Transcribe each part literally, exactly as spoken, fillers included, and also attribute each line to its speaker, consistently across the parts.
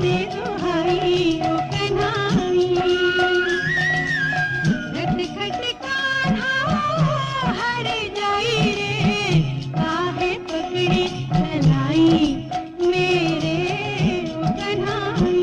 Speaker 1: दे दुहाई ओ कन्हाई। नटखट कान्हा हर जाई रे, काहे पकड़ी कलाई मेरे ओ कन्हाई।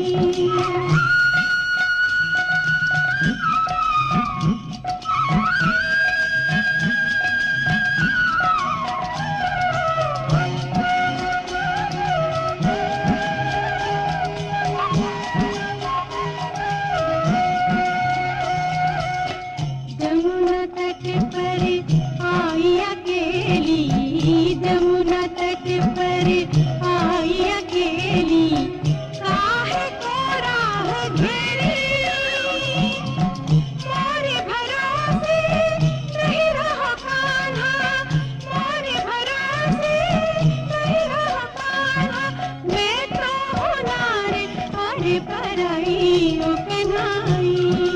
Speaker 1: जमुना तट पर आई अकेली, जमुना तट पर आई अकेली, काहे को राह घेरी। मोरे भरोसे नहीं रहो कान्हा, मोरे भरोसे नहीं रहो कान्हा, मैं तो हूँ नारे और पराई ओ कन्हाई।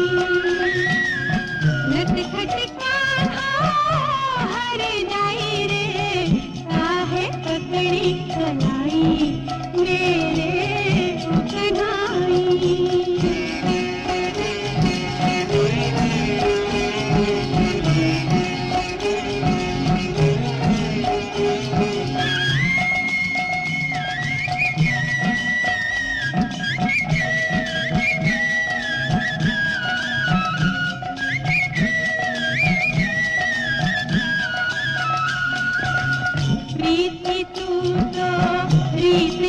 Speaker 1: नटखट कान्हा हर जाई रे, काहे पकड़ी कलाई मेरे ओ कन्हाई। प्रीति तू तो रीत